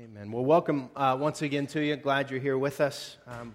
Amen. Well, welcome once again to you. Glad you're here with us.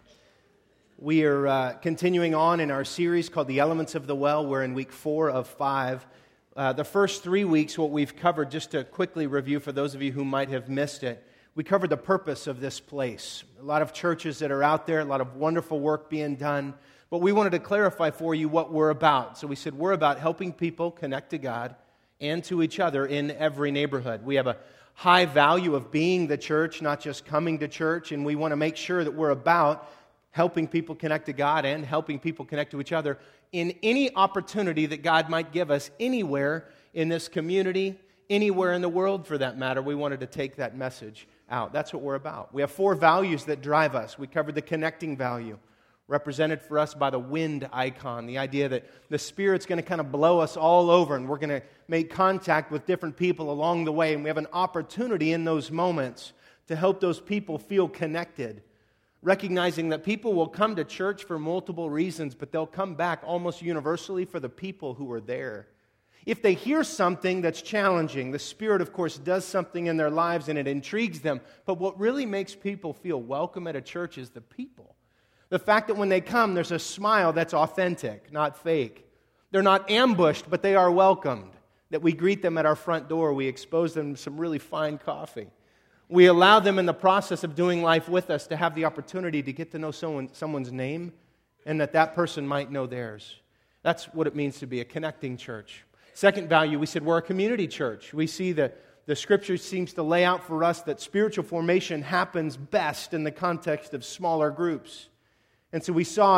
We are continuing on in our series called The Elements of the Well. We're in week 4 of 5. The first 3 weeks, what we've covered, just to quickly review for those of you who might have missed it, we covered the purpose of this place. A lot of churches that are out there, a lot of wonderful work being done, but we wanted to clarify for you what we're about. So we said we're about helping people connect to God and to each other in every neighborhood. We have a high value of being the church, not just coming to church, and we want to make sure that we're about helping people connect to God and helping people connect to each other in any opportunity that God might give us anywhere in this community, anywhere in the world for that matter. We wanted to take that message out. That's what we're about. We have 4 values that drive us. We covered the connecting value, represented for us by the wind icon, the idea that the Spirit's going to kind of blow us all over and we're going to make contact with different people along the way, and we have an opportunity in those moments to help those people feel connected, recognizing that people will come to church for multiple reasons, but they'll come back almost universally for the people who are there. If they hear something that's challenging, the Spirit, of course, does something in their lives and it intrigues them, but what really makes people feel welcome at a church is the people. The fact that when they come, there's a smile that's authentic, not fake. They're not ambushed, but they are welcomed. That we greet them at our front door. We expose them to some really fine coffee. We allow them in the process of doing life with us to have the opportunity to get to know someone's name and that person might know theirs. That's what it means to be a connecting church. Second value, we said we're a community church. We see that the Scripture seems to lay out for us that spiritual formation happens best in the context of smaller groups. And so we saw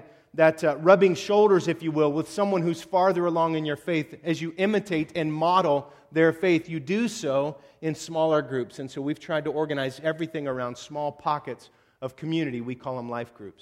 that rubbing shoulders, if you will, with someone who's farther along in your faith, as you imitate and model their faith, you do so in smaller groups. And so we've tried to organize everything around small pockets of community. We call them life groups.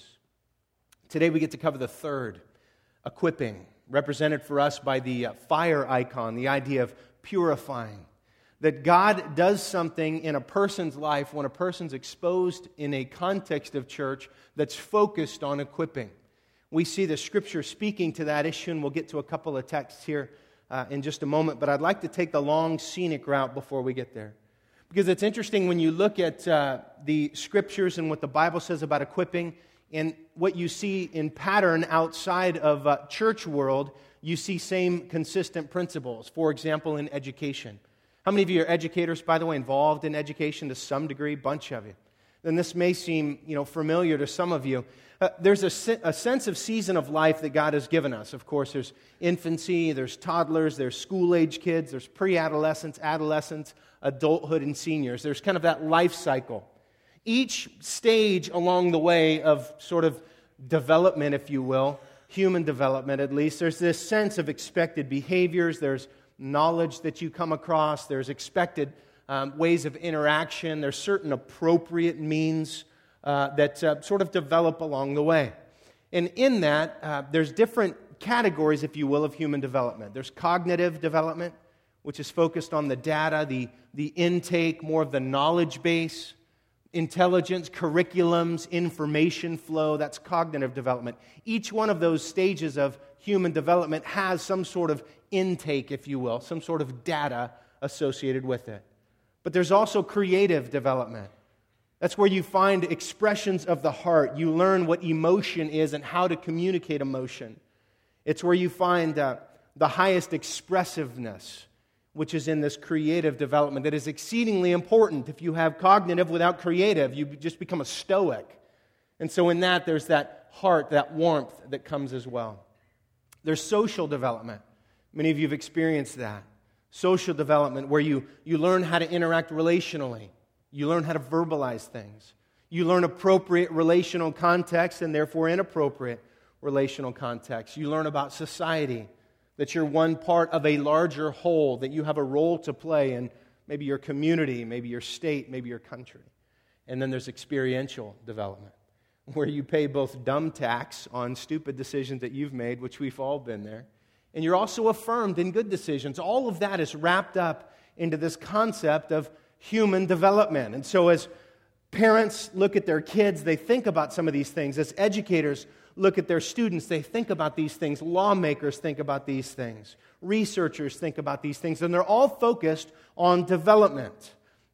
Today we get to cover the third, equipping, represented for us by the fire icon, the idea of purifying. That God does something in a person's life when a person's exposed in a context of church that's focused on equipping. We see the Scripture speaking to that issue, and we'll get to a couple of texts here in just a moment, but I'd like to take the long scenic route before we get there. Because it's interesting when you look at the Scriptures and what the Bible says about equipping, and what you see in pattern outside of church world, you see same consistent principles. For example, in education. How many of you are educators, by the way, involved in education to some degree? Bunch of you. Then this may seem, familiar to some of you. There's a sense of season of life that God has given us. Of course, there's infancy, there's toddlers, there's school-age kids, there's pre-adolescents, adolescents, adulthood, and seniors. There's kind of that life cycle. Each stage along the way of sort of development, if you will, human development at least, there's this sense of expected behaviors, there's knowledge that you come across, there's expected ways of interaction, there's certain appropriate means that sort of develop along the way. And in that, there's different categories, if you will, of human development. There's cognitive development, which is focused on the data, the intake, more of the knowledge base, intelligence, curriculums, information flow, that's cognitive development. Each one of those stages of human development has some sort of intake, if you will, some sort of data associated with it. But there's also creative development. That's where you find expressions of the heart. You learn what emotion is and how to communicate emotion. It's where you find the highest expressiveness, which is in this creative development that is exceedingly important. If you have cognitive without creative, you just become a stoic. And so in that, there's that heart, that warmth that comes as well. There's social development. Many of you have experienced that. Social development where you learn how to interact relationally. You learn how to verbalize things. You learn appropriate relational context and therefore inappropriate relational context. You learn about society, that you're one part of a larger whole, that you have a role to play in maybe your community, maybe your state, maybe your country. And then there's experiential development, where you pay both dumb tax on stupid decisions that you've made, which we've all been there, and you're also affirmed in good decisions. All of that is wrapped up into this concept of human development. And so as parents look at their kids, they think about some of these things. As educators look at their students, they think about these things. Lawmakers think about these things. Researchers think about these things. And they're all focused on development.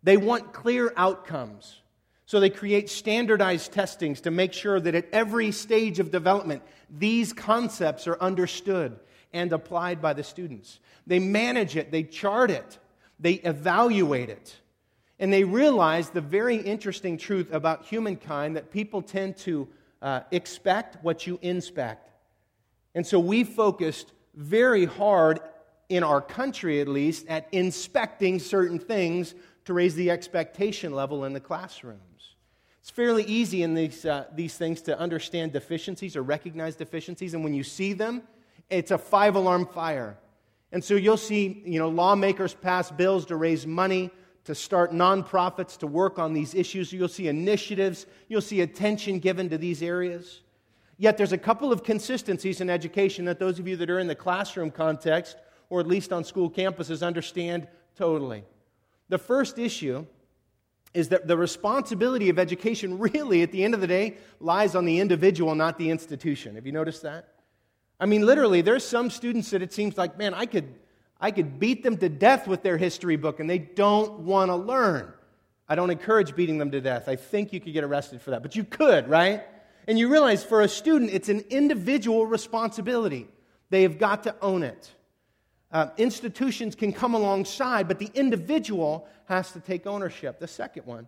They want clear outcomes. So they create standardized testings to make sure that at every stage of development, these concepts are understood and applied by the students. They manage it, they chart it, they evaluate it. And they realize the very interesting truth about humankind that people tend to expect what you inspect. And so we focused very hard, in our country at least, at inspecting certain things to raise the expectation level in the classrooms. It's fairly easy in these things to understand deficiencies or recognize deficiencies, and when you see them, it's a 5-alarm fire. And so you'll see, lawmakers pass bills to raise money, to start nonprofits to work on these issues. You'll see initiatives, you'll see attention given to these areas. Yet there's a couple of consistencies in education that those of you that are in the classroom context, or at least on school campuses, understand totally. The first issue is that the responsibility of education really, at the end of the day, lies on the individual, not the institution. Have you noticed that? I mean, literally, there's some students that it seems like, man, I could beat them to death with their history book, and they don't want to learn. I don't encourage beating them to death. I think you could get arrested for that, but you could, right? And you realize for a student, it's an individual responsibility. They have got to own it. Institutions can come alongside, but the individual has to take ownership. The second one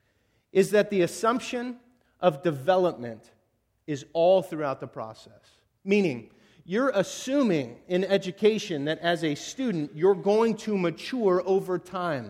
is that the assumption of development is all throughout the process. Meaning, you're assuming in education that as a student, you're going to mature over time.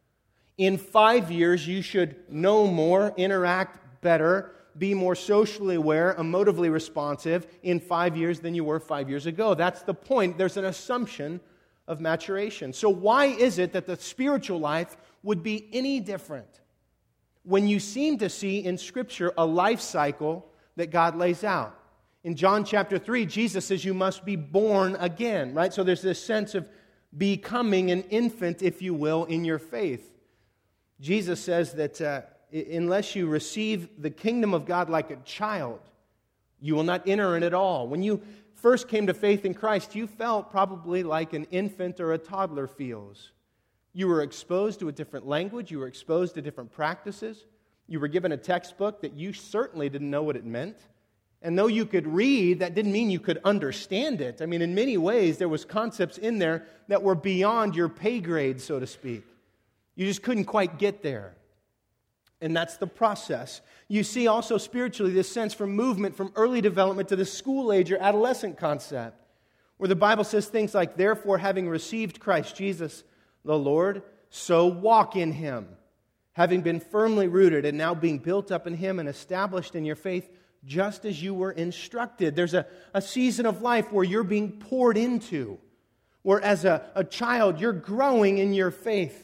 In 5 years, you should know more, interact better, be more socially aware, emotively responsive in 5 years than you were 5 years ago. That's the point. There's an assumption of maturation. So why is it that the spiritual life would be any different when you seem to see in Scripture a life cycle that God lays out? In John chapter 3, Jesus says you must be born again, right? So there's this sense of becoming an infant, if you will, in your faith. Jesus says that unless you receive the kingdom of God like a child, you will not enter in at all. When you first came to faith in Christ, you felt probably like an infant or a toddler feels. You were exposed to a different language. You were exposed to different practices. You were given a textbook that you certainly didn't know what it meant. And though you could read, that didn't mean you could understand it. I mean, in many ways, there was concepts in there that were beyond your pay grade, so to speak. You just couldn't quite get there. And that's the process. You see also spiritually this sense from movement from early development to the school age or adolescent concept, where the Bible says things like, therefore, having received Christ Jesus the Lord, so walk in Him, having been firmly rooted and now being built up in Him and established in your faith, just as you were instructed. There's a season of life where you're being poured into, where as a child you're growing in your faith.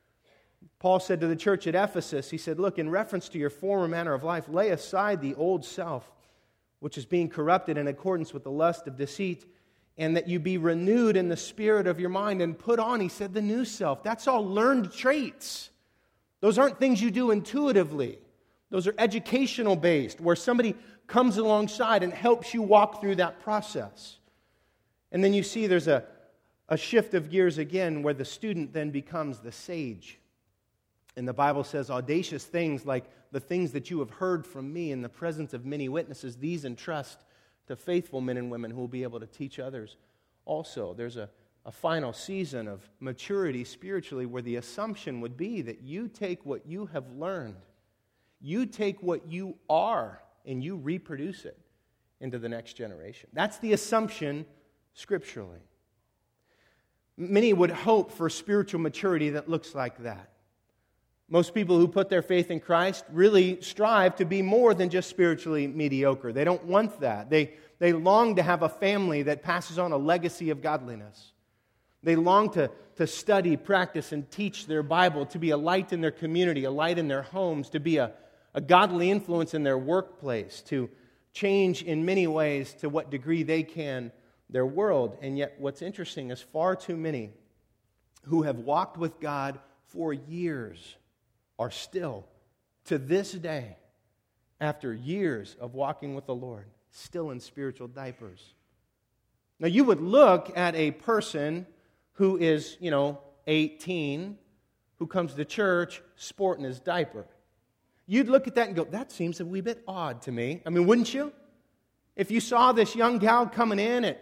Paul said to the church at Ephesus, he said, look, in reference to your former manner of life, lay aside the old self, which is being corrupted in accordance with the lust of deceit, and that you be renewed in the spirit of your mind and put on, he said, the new self. That's all learned traits. Those aren't things you do intuitively. Those are educational based, where somebody comes alongside and helps you walk through that process. And then you see there's a shift of gears again, where the student then becomes the sage. And the Bible says audacious things like the things that you have heard from me in the presence of many witnesses, these entrust to faithful men and women who will be able to teach others also. There's a final season of maturity spiritually where the assumption would be that you take what you have learned, you take what you are, and you reproduce it into the next generation. That's the assumption scripturally. Many would hope for spiritual maturity that looks like that. Most people who put their faith in Christ really strive to be more than just spiritually mediocre. They don't want that. They long to have a family that passes on a legacy of godliness. They long to study, practice, and teach their Bible, to be a light in their community, a light in their homes, to be a godly influence in their workplace, to change in many ways to what degree they can their world. And yet what's interesting is far too many who have walked with God for years are still, to this day, after years of walking with the Lord, still in spiritual diapers. Now, you would look at a person who is, 18, who comes to church sporting his diaper. You'd look at that and go, that seems a wee bit odd to me. I mean, wouldn't you? If you saw this young gal coming in at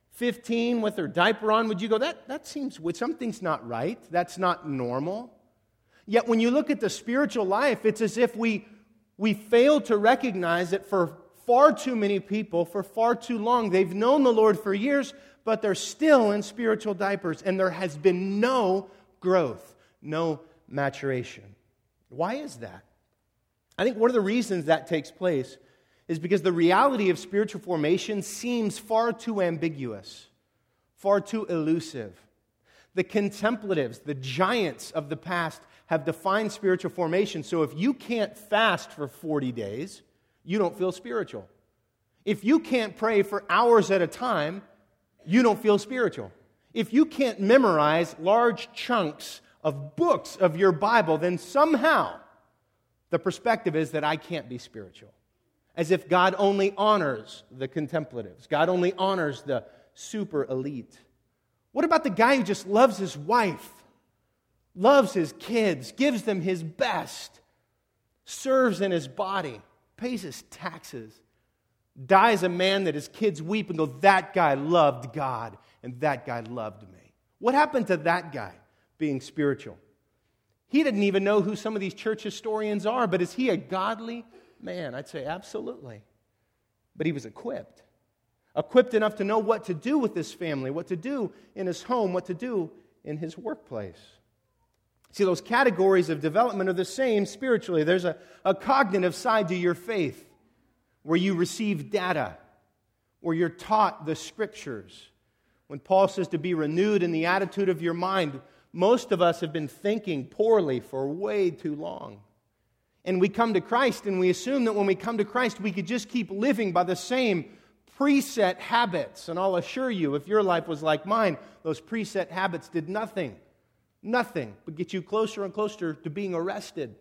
15 with her diaper on, would you go, that seems weird. Something's not right. That's not normal. Yet when you look at the spiritual life, it's as if we fail to recognize that for far too many people, for far too long, they've known the Lord for years, but they're still in spiritual diapers, and there has been no growth, no maturation. Why is that? I think one of the reasons that takes place is because the reality of spiritual formation seems far too ambiguous, far too elusive. The contemplatives, the giants of the past, have defined spiritual formation. So if you can't fast for 40 days, you don't feel spiritual. If you can't pray for hours at a time, you don't feel spiritual. If you can't memorize large chunks of books of your Bible, then somehow the perspective is that I can't be spiritual. As if God only honors the contemplatives. God only honors the super elite. What about the guy who just loves his wife, loves his kids, gives them his best, serves in his body, pays his taxes, dies a man that his kids weep and go, that guy loved God and that guy loved me? What happened to that guy being spiritual? He didn't even know who some of these church historians are, but is he a godly man? I'd say absolutely. But he was equipped enough to know what to do with his family, what to do in his home, what to do in his workplace. See, those categories of development are the same spiritually. There's a cognitive side to your faith where you receive data, where you're taught the Scriptures. When Paul says to be renewed in the attitude of your mind, most of us have been thinking poorly for way too long. And we come to Christ and we assume that when we come to Christ, we could just keep living by the same preset habits. And I'll assure you, if your life was like mine, those preset habits did nothing but get you closer and closer to being arrested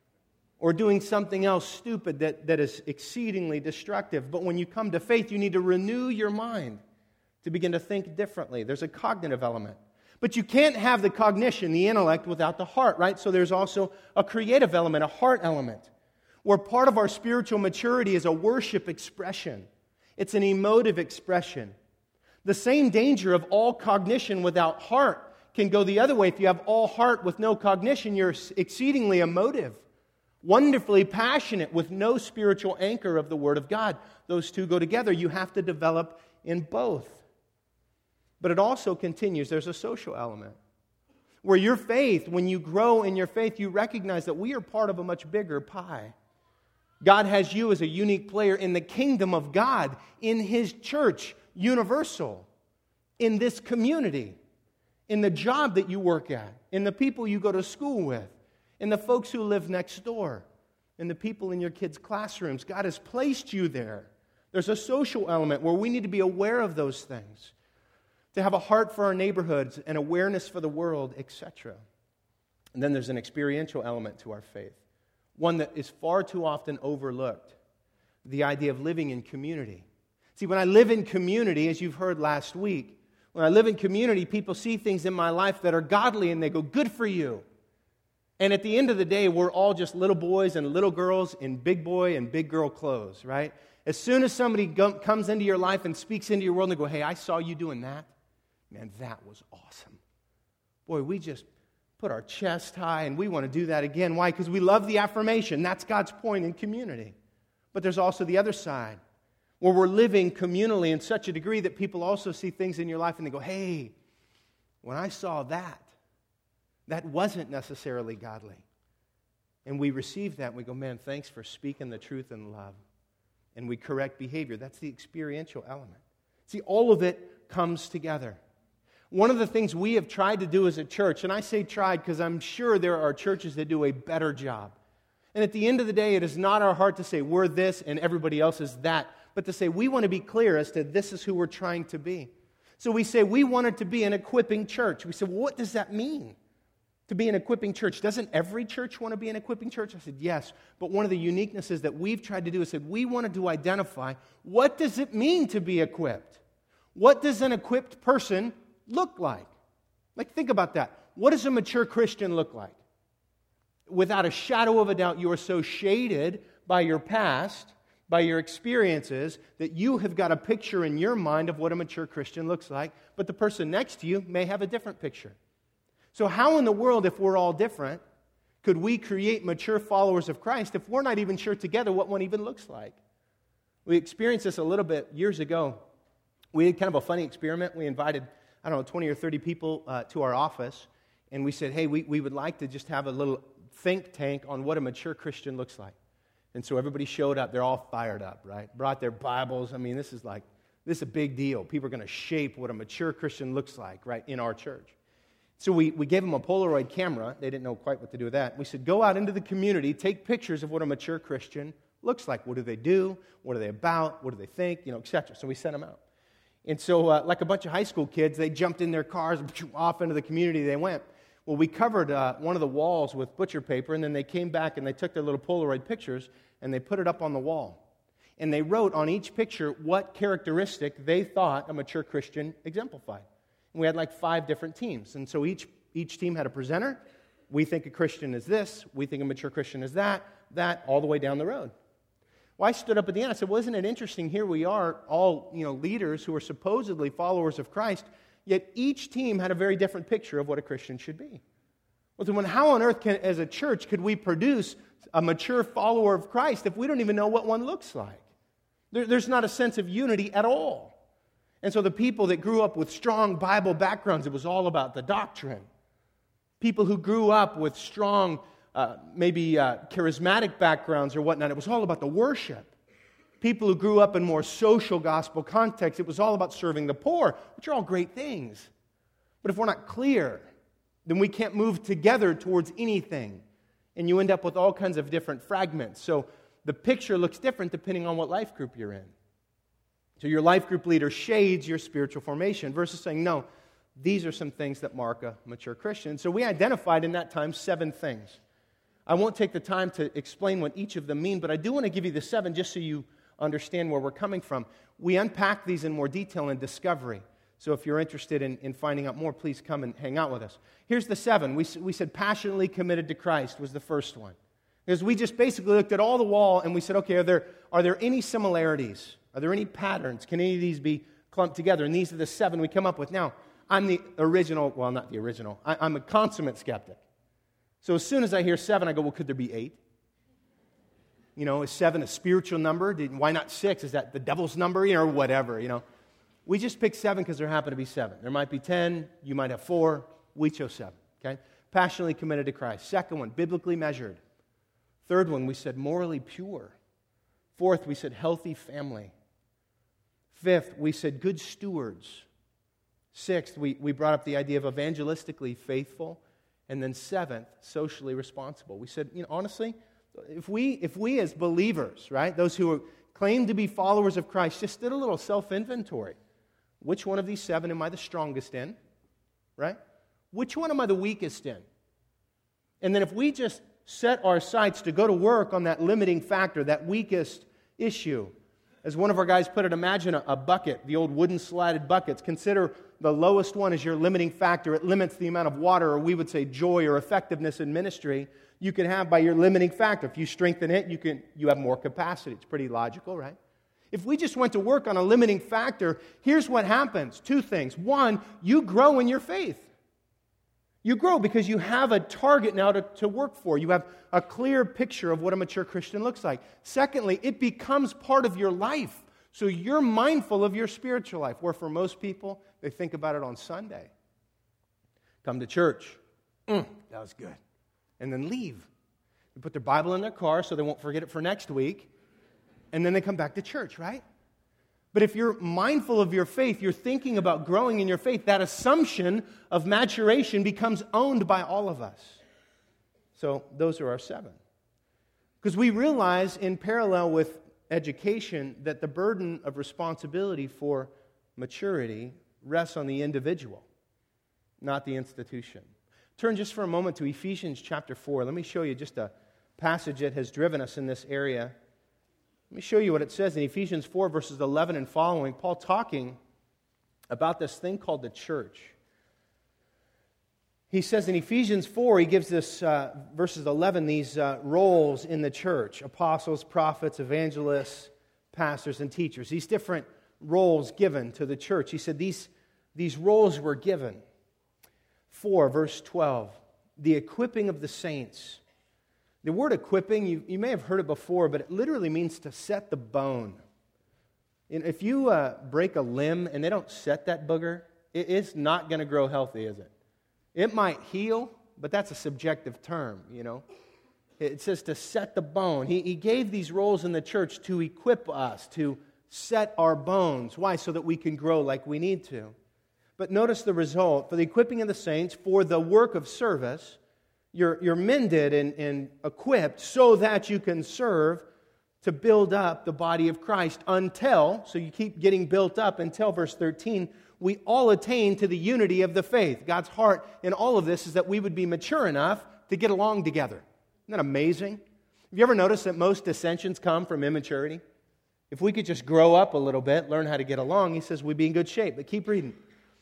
or doing something else stupid that is exceedingly destructive. But when you come to faith, you need to renew your mind to begin to think differently. There's a cognitive element. But you can't have the cognition, the intellect, without the heart, right? So there's also a creative element, a heart element, where part of our spiritual maturity is a worship expression. It's an emotive expression. The same danger of all cognition without heart can go the other way. If you have all heart with no cognition, you're exceedingly emotive, wonderfully passionate with no spiritual anchor of the Word of God. Those two go together. You have to develop in both. But it also continues, there's a social element. Where your faith, when you grow in your faith, you recognize that we are part of a much bigger pie. God has you as a unique player in the kingdom of God, in His church, universal, in this community, in the job that you work at, in the people you go to school with, in the folks who live next door, in the people in your kids' classrooms. God has placed you there. There's a social element where we need to be aware of those things, to have a heart for our neighborhoods and awareness for the world, etc. And then there's an experiential element to our faith, one that is far too often overlooked, the idea of living in community. See, when I live in community, as you've heard last week, when I live in community, people see things in my life that are godly and they go, good for you. And at the end of the day, we're all just little boys and little girls in big boy and big girl clothes, right? As soon as somebody comes into your life and speaks into your world and they go, hey, I saw you doing that. Man, that was awesome. Boy, we just put our chest high and we want to do that again. Why? Because we love the affirmation. That's God's point in community. But there's also the other side, where we're living communally in such a degree that people also see things in your life and they go, hey, when I saw that, that wasn't necessarily godly. And we receive that and we go, man, thanks for speaking the truth in love. And we correct behavior. That's the experiential element. See, all of it comes together. One of the things we have tried to do as a church, and I say tried because I'm sure there are churches that do a better job. And at the end of the day, it is not our heart to say we're this and everybody else is that, but to say we want to be clear as to this is who we're trying to be. So we say we want it to be an equipping church. We say, well, what does that mean? To be an equipping church. Doesn't every church want to be an equipping church? I said, yes. But one of the uniquenesses that we've tried to do is said we wanted to identify what does it mean to be equipped? What does an equipped person look like? Like, think about that. What does a mature Christian look like? without a shadow of a doubt, you are so shaded by your past, by your experiences, that you have got a picture in your mind of what a mature Christian looks like, but the person next to you may have a different picture. So how in the world, if we're all different, could we create mature followers of Christ if we're not even sure together what one even looks like? We experienced this a little bit years ago. We had kind of a funny experiment. We invited, 20 or 30 people to our office, and we said, hey, we would like to just have a little think tank on what a mature Christian looks like. And so everybody showed up. They're all fired up, right? Brought their Bibles. I mean, this is a big deal. People are going to shape what a mature Christian looks like, right, in our church. So we gave them a Polaroid camera. They didn't know quite what to do with that. We said, go out into the community, take pictures of what a mature Christian looks like. What do they do? What are they about? What do they think? etc. So we sent them out. And so like a bunch of high school kids, they jumped in their cars and off into the community they went. Well, we covered one of the walls with butcher paper, and then they came back and they took their little Polaroid pictures and they put it up on the wall. And they wrote on each picture what characteristic they thought a mature Christian exemplified. And we had 5 different teams. And so each team had a presenter. We think a Christian is this. We think a mature Christian is that, all the way down the road. Well, I stood up at the end. I said, well, isn't it interesting? Here we are, all leaders who are supposedly followers of Christ, yet each team had a very different picture of what a Christian should be. Well, then how on earth, as a church, could we produce a mature follower of Christ if we don't even know what one looks like? There's not a sense of unity at all. And so the people that grew up with strong Bible backgrounds, it was all about the doctrine. People who grew up with strong, charismatic backgrounds or whatnot, it was all about the worship. People who grew up in more social gospel context, it was all about serving the poor, which are all great things. But if we're not clear, then we can't move together towards anything. And you end up with all kinds of different fragments. So the picture looks different depending on what life group you're in. So your life group leader shades your spiritual formation versus saying, no, these are some things that mark a mature Christian. So we identified in that time 7 things. I won't take the time to explain what each of them mean, but I do want to give you the 7 just so you understand where we're coming from. We unpack these in more detail in Discovery. So if you're interested in finding out more, please come and hang out with us. Here's the 7. We said passionately committed to Christ was the first one. Because we just basically looked at all the wall and we said, okay, are there any similarities? Are there any patterns? Can any of these be clumped together? And these are the 7 we come up with. Now, I'm the original, well, not the original. I'm a consummate skeptic. So as soon as I hear 7, I go, well, could there be 8? Is 7 a spiritual number? Why not 6? Is that the devil's number? Or whatever, We just picked 7 because there happen to be 7. There might be 10. You might have 4. We chose 7, okay? Passionately committed to Christ. Second one, biblically measured. Third one, we said morally pure. Fourth, we said healthy family. Fifth, we said good stewards. Sixth, we brought up the idea of evangelistically faithful. And then seventh, socially responsible. We said, honestly, if we as believers, right, those who claim to be followers of Christ, just did a little self-inventory. Which one of these 7 am I the strongest in, right? Which one am I the weakest in? And then if we just set our sights to go to work on that limiting factor, that weakest issue, as one of our guys put it, imagine a bucket, the old wooden slatted buckets. Consider the lowest one as your limiting factor. It limits the amount of water, or we would say joy or effectiveness in ministry, you can have by your limiting factor. If you strengthen it, you have more capacity. It's pretty logical, right? If we just went to work on a limiting factor, here's what happens. 2 things. 1, you grow in your faith. You grow because you have a target now to work for. You have a clear picture of what a mature Christian looks like. Secondly, it becomes part of your life. So you're mindful of your spiritual life, where for most people, they think about it on Sunday. Come to church. That was good. And then leave. They put their Bible in their car so they won't forget it for next week. And then they come back to church, right? But if you're mindful of your faith, you're thinking about growing in your faith, that assumption of maturation becomes owned by all of us. So those are our 7. Because we realize in parallel with education that the burden of responsibility for maturity rests on the individual, not the institution. Turn just for a moment to Ephesians chapter 4. Let me show you just a passage that has driven us in this area. Let me show you what it says in Ephesians 4, verses 11 and following. Paul talking about this thing called the church. He says in Ephesians 4, he gives this, verses 11, these roles in the church: apostles, prophets, evangelists, pastors, and teachers. These different roles given to the church. He said these roles were given. 4, verse 12, the equipping of the saints. The word equipping, you may have heard it before, but it literally means to set the bone. And if you break a limb and they don't set that booger, it's not going to grow healthy, is it? It might heal, but that's a subjective term, you know. It says to set the bone. He gave these roles in the church to equip us, to set our bones. Why? So that we can grow like we need to. But notice the result. For the equipping of the saints, for the work of service, you're mended and equipped so that you can serve to build up the body of Christ until, so you keep getting built up until, verse 13, we all attain to the unity of the faith. God's heart in all of this is that we would be mature enough to get along together. Isn't that amazing? Have you ever noticed that most dissensions come from immaturity? If we could just grow up a little bit, learn how to get along, he says we'd be in good shape. But keep reading.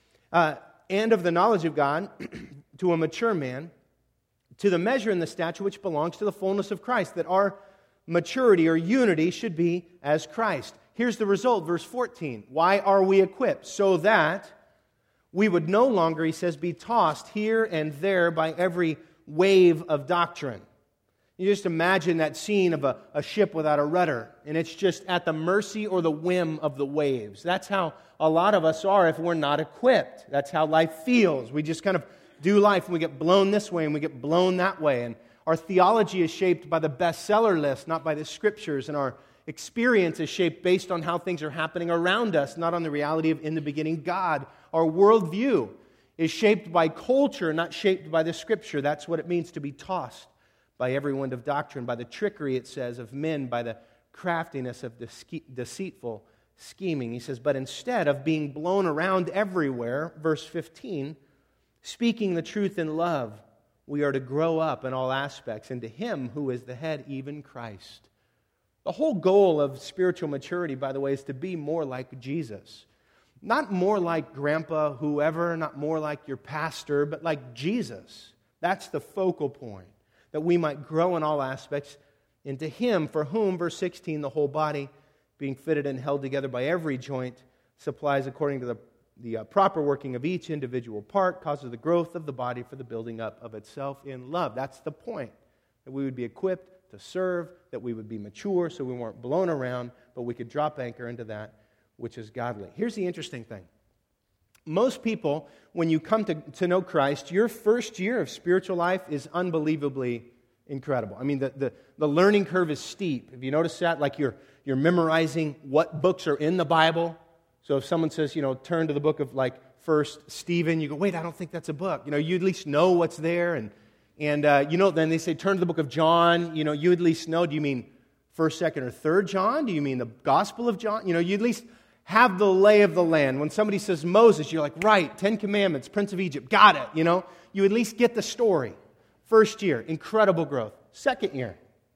And of the knowledge of God to a mature man, to the measure and the stature which belongs to the fullness of Christ, that our maturity or unity should be as Christ. Here's the result, verse 14. Why are we equipped? So that we would no longer, he says, be tossed here and there by every wave of doctrine. You just imagine that scene of a ship without a rudder, and it's just at the mercy or the whim of the waves. That's how a lot of us are if we're not equipped. That's how life feels. We just kind of do life, and we get blown this way, and we get blown that way. And our theology is shaped by the bestseller list, not by the Scriptures, and our experience is shaped based on how things are happening around us, not on the reality of in the beginning God. Our worldview is shaped by culture, not shaped by the Scripture. That's what it means to be tossed by every wind of doctrine, by the trickery, it says, of men, by the craftiness of deceitful scheming. He says, but instead of being blown around everywhere, verse 15, speaking the truth in love, we are to grow up in all aspects into Him who is the head, even Christ. The whole goal of spiritual maturity, by the way, is to be more like Jesus. Not more like grandpa, whoever, not more like your pastor, but like Jesus. That's the focal point, that we might grow in all aspects into Him, for whom, verse 16, the whole body, being fitted and held together by every joint, supplies according to the proper working of each individual part, causes the growth of the body for the building up of itself in love. That's the point, that we would be equipped to serve, that we would be mature so we weren't blown around, but we could drop anchor into that which is godly. Here's the interesting thing. Most people, when you come to know Christ, your first year of spiritual life is unbelievably incredible. I mean, the learning curve is steep. Have you noticed that? Like you're memorizing what books are in the Bible. So if someone says, turn to the book of like 1 Stephen, you go, wait, I don't think that's a book. You at least know what's there. And then they say, turn to the book of John. You at least know, do you mean 1st, 2nd, or 3rd John? Do you mean the Gospel of John? You at least have the lay of the land. When somebody says Moses, you're like, right, 10 Commandments, Prince of Egypt, got it, You at least get the story. First year, incredible growth. Second year,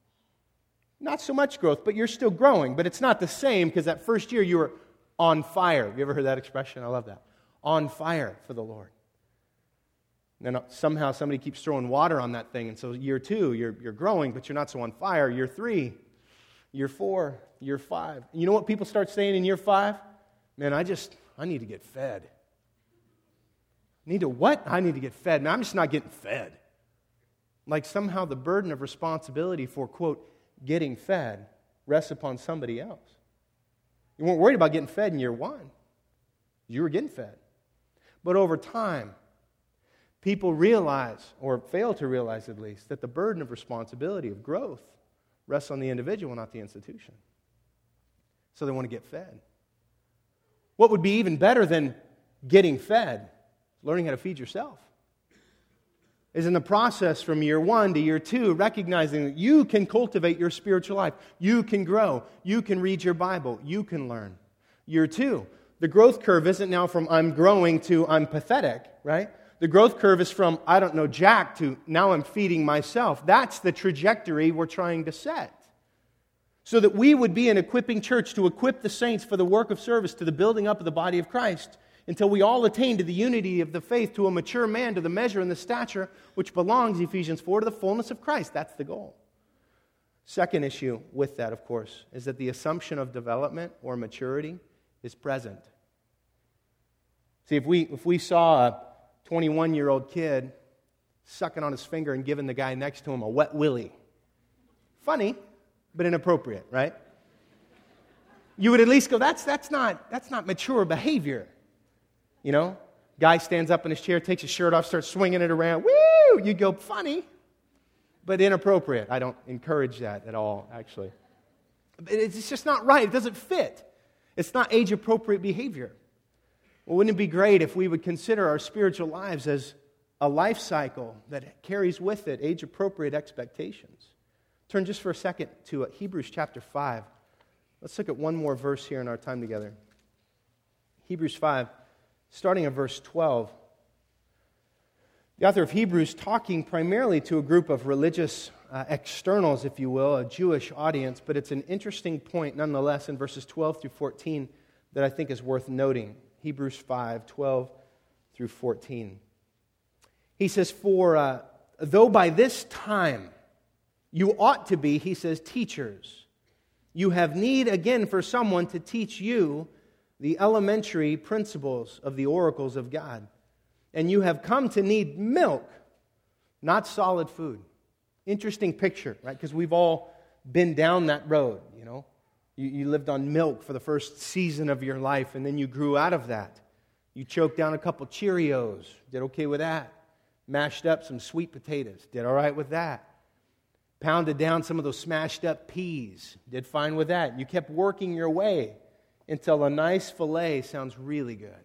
not so much growth, but you're still growing. But it's not the same because that first year you were on fire. Have you ever heard that expression? I love that. On fire for the Lord. And then somehow somebody keeps throwing water on that thing, and so year 2, you're growing, but you're not so on fire. Year 3, year 4, year 5. And you know what people start saying in year 5? Man, I need to get fed. Need to what? I need to get fed. Man, I'm just not getting fed. Like somehow the burden of responsibility for, quote, getting fed rests upon somebody else. You weren't worried about getting fed in year 1. You were getting fed. But over time, people realize, or fail to realize at least, that the burden of responsibility of growth rests on the individual, not the institution. So they want to get fed. What would be even better than getting fed? Learning how to feed yourself. Is in the process from year 1 to year 2, recognizing that you can cultivate your spiritual life. You can grow. You can read your Bible. You can learn. Year 2, the growth curve isn't now from I'm growing to I'm pathetic, right? The growth curve is from I don't know jack to now I'm feeding myself. That's the trajectory we're trying to set. So that we would be an equipping church to equip the saints for the work of service to the building up of the body of Christ until we all attain to the unity of the faith, to a mature man, to the measure and the stature which belongs, Ephesians 4, to the fullness of Christ. That's the goal. Second issue with that, of course, is that the assumption of development or maturity is present. See, if we saw a 21-year-old kid sucking on his finger and giving the guy next to him a wet willy, funny, but inappropriate, right? You would at least go, that's not mature behavior. You know? Guy stands up in his chair, takes his shirt off, starts swinging it around. Woo! You'd go, funny, but inappropriate. I don't encourage that at all, actually. It's just not right. It doesn't fit. It's not age-appropriate behavior. Well, wouldn't it be great if we would consider our spiritual lives as a life cycle that carries with it age-appropriate expectations? Turn just for a second to Hebrews chapter 5. Let's look at one more verse here in our time together. Hebrews 5, starting at verse 12. The author of Hebrews talking primarily to a group of religious externals, if you will, a Jewish audience, but it's an interesting point nonetheless in verses 12 through 14 that I think is worth noting. Hebrews 5, 12 through 14. He says, For though by this time you ought to be, he says, teachers, you have need again for someone to teach you the elementary principles of the oracles of God. And you have come to need milk, not solid food. Interesting picture, right? Because we've all been down that road, you know. You lived on milk for the first season of your life, and then you grew out of that. You choked down a couple Cheerios, did okay with that. Mashed up some sweet potatoes, did all right with that. Pounded down some of those smashed up peas, did fine with that. You kept working your way until a nice filet sounds really good.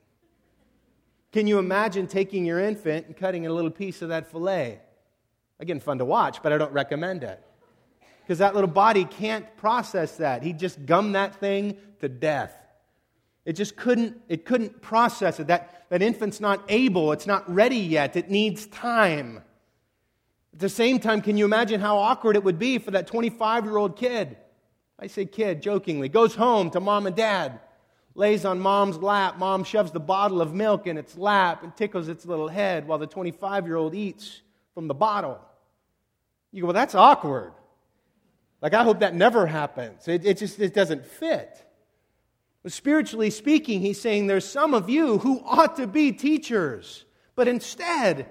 Can you imagine taking your infant and cutting a little piece of that filet? Again, fun to watch, but I don't recommend it. Because that little body can't process that. He'd just gum that thing to death. It just couldn't process it. That infant's not able, it's not ready yet. It needs time. At the same time, can you imagine how awkward it would be for that 25-year-old kid? I say kid jokingly. Goes home to mom and dad. Lays on mom's lap. Mom shoves the bottle of milk in its lap and tickles its little head while the 25-year-old eats from the bottle. You go, well, that's awkward. Like, I hope that never happens. It doesn't fit. But spiritually speaking, he's saying there's some of you who ought to be teachers. But instead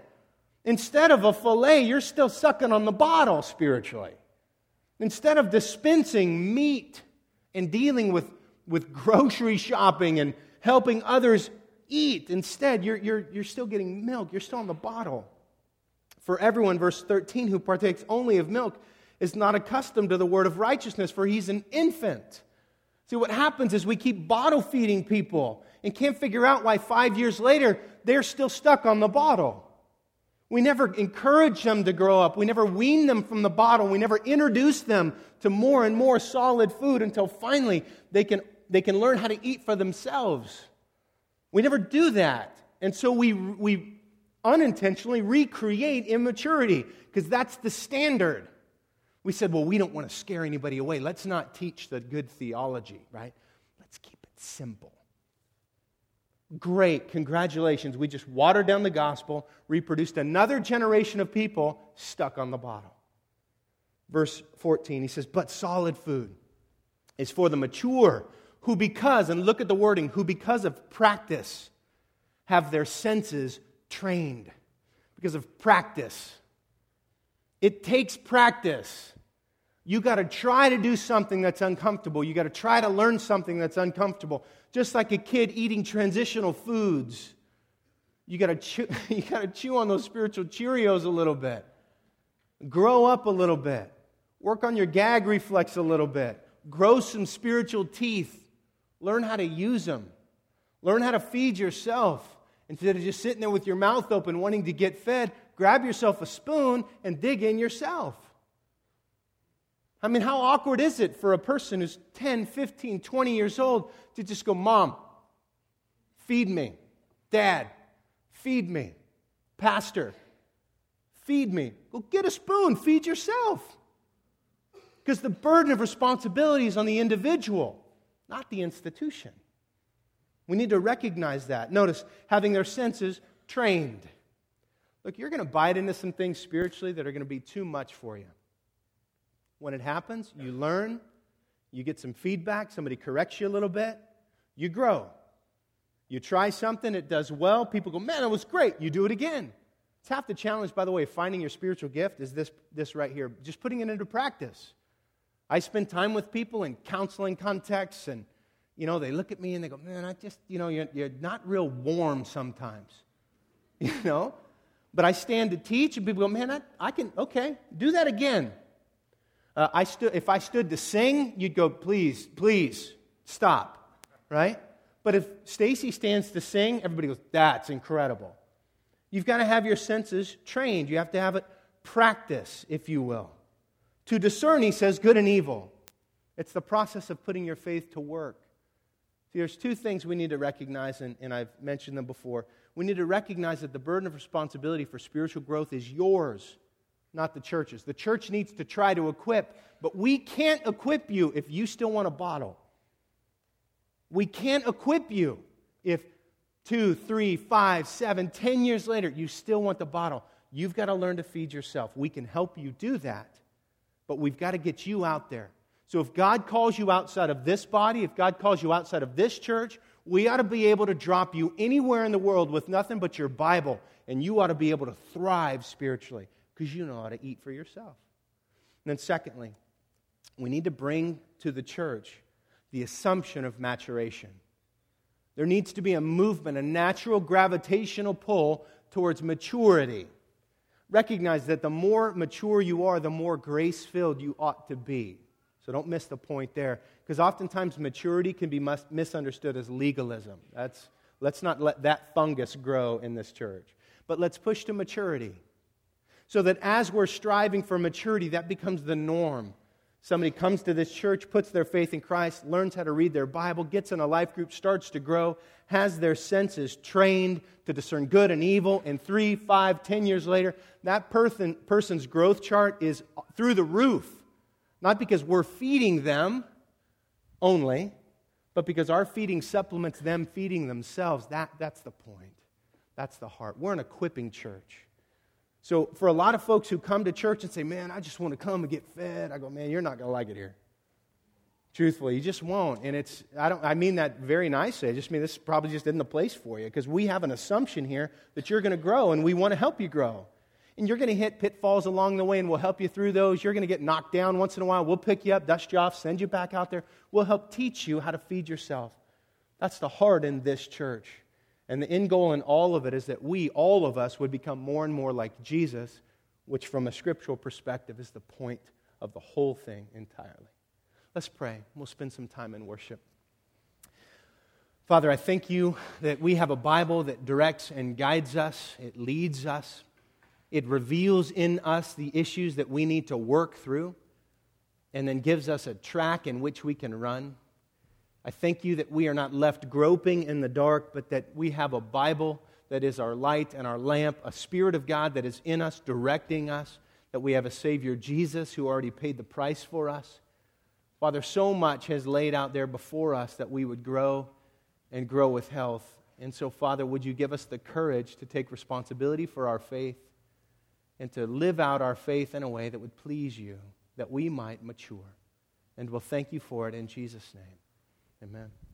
of a filet, you're still sucking on the bottle spiritually. Instead of dispensing meat and dealing with grocery shopping and helping others eat, instead you're still getting milk. You're still on the bottle. For everyone, verse 13, who partakes only of milk is not accustomed to the word of righteousness, for he's an infant. See, what happens is we keep bottle feeding people and can't figure out why 5 years later they're still stuck on the bottle. We never encourage them to grow up. We never wean them from the bottle. We never introduce them to more and more solid food until finally they can learn how to eat for themselves. We never do that. And so we unintentionally recreate immaturity because that's the standard. We said, well, we don't want to scare anybody away. Let's not teach the good theology, right? Let's keep it simple. Great, congratulations. We just watered down the gospel, reproduced another generation of people stuck on the bottle. Verse 14, he says, but solid food is for the mature who because, and look at the wording, who because of practice have their senses trained. Because of practice. It takes practice. You got to try to do something that's uncomfortable. You got to try to learn something that's uncomfortable. Just like a kid eating transitional foods. You got to chew on those spiritual Cheerios a little bit. Grow up a little bit. Work on your gag reflex a little bit. Grow some spiritual teeth. Learn how to use them. Learn how to feed yourself. Instead of just sitting there with your mouth open wanting to get fed, grab yourself a spoon and dig in yourself. I mean, how awkward is it for a person who's 10, 15, 20 years old to just go, Mom, feed me. Dad, feed me. Pastor, feed me. Go get a spoon, feed yourself. Because the burden of responsibility is on the individual, not the institution. We need to recognize that. Notice, having their senses trained. Look, you're going to bite into some things spiritually that are going to be too much for you. When it happens, you learn, you get some feedback, somebody corrects you a little bit, you grow. You try something, it does well, people go, man, it was great, you do it again. It's half the challenge, by the way, finding your spiritual gift is this right here, just putting it into practice. I spend time with people in counseling contexts, and, they look at me and they go, man, I just, you're not real warm sometimes, But I stand to teach, and people go, man, I can, okay, do that again. If I stood to sing, you'd go, please, stop, right? But if Stacy stands to sing, everybody goes, that's incredible. You've got to have your senses trained. You have to have it practice, if you will. To discern, he says, good and evil. It's the process of putting your faith to work. See, there's two things we need to recognize, and I've mentioned them before. We need to recognize that the burden of responsibility for spiritual growth is yours, not the church's. The church needs to try to equip, but we can't equip you if you still want a bottle. We can't equip you if 2, 3, 5, 7, 10 years later you still want the bottle. You've got to learn to feed yourself. We can help you do that, but we've got to get you out there. So if God calls you outside of this body, if God calls you outside of this church, we ought to be able to drop you anywhere in the world with nothing but your Bible, and you ought to be able to thrive spiritually because you know how to eat for yourself. And then secondly, we need to bring to the church the assumption of maturation. There needs to be a movement, a natural gravitational pull towards maturity. Recognize that the more mature you are, the more grace-filled you ought to be. So don't miss the point there, because oftentimes maturity can be misunderstood as legalism. Let's not let that fungus grow in this church. But let's push to maturity, so that as we're striving for maturity, that becomes the norm. Somebody comes to this church, puts their faith in Christ, learns how to read their Bible, gets in a life group, starts to grow, has their senses trained to discern good and evil, and 3, 5, 10 years later, that person's growth chart is through the roof. Not because we're feeding them only, but because our feeding supplements them feeding themselves. That's the point. That's the heart. We're an equipping church. So for a lot of folks who come to church and say, man, I just want to come and get fed, I go, man, you're not going to like it here. Truthfully, you just won't. And I mean that very nicely. I just mean this probably just isn't the place for you, because we have an assumption here that you're going to grow, and we want to help you grow. And you're going to hit pitfalls along the way, and we'll help you through those. You're going to get knocked down once in a while. We'll pick you up, dust you off, send you back out there. We'll help teach you how to feed yourself. That's the heart in this church. And the end goal in all of it is that we, all of us, would become more and more like Jesus, which from a scriptural perspective is the point of the whole thing entirely. Let's pray. We'll spend some time in worship. Father, I thank you that we have a Bible that directs and guides us. It leads us. It reveals in us the issues that we need to work through, and then gives us a track in which we can run. I thank you that we are not left groping in the dark, but that we have a Bible that is our light and our lamp, a Spirit of God that is in us, directing us, that we have a Savior, Jesus, who already paid the price for us. Father, so much has laid out there before us that we would grow and grow with health. And so, Father, would you give us the courage to take responsibility for our faith and to live out our faith in a way that would please you, that we might mature. And we'll thank you for it in Jesus' name. Amen.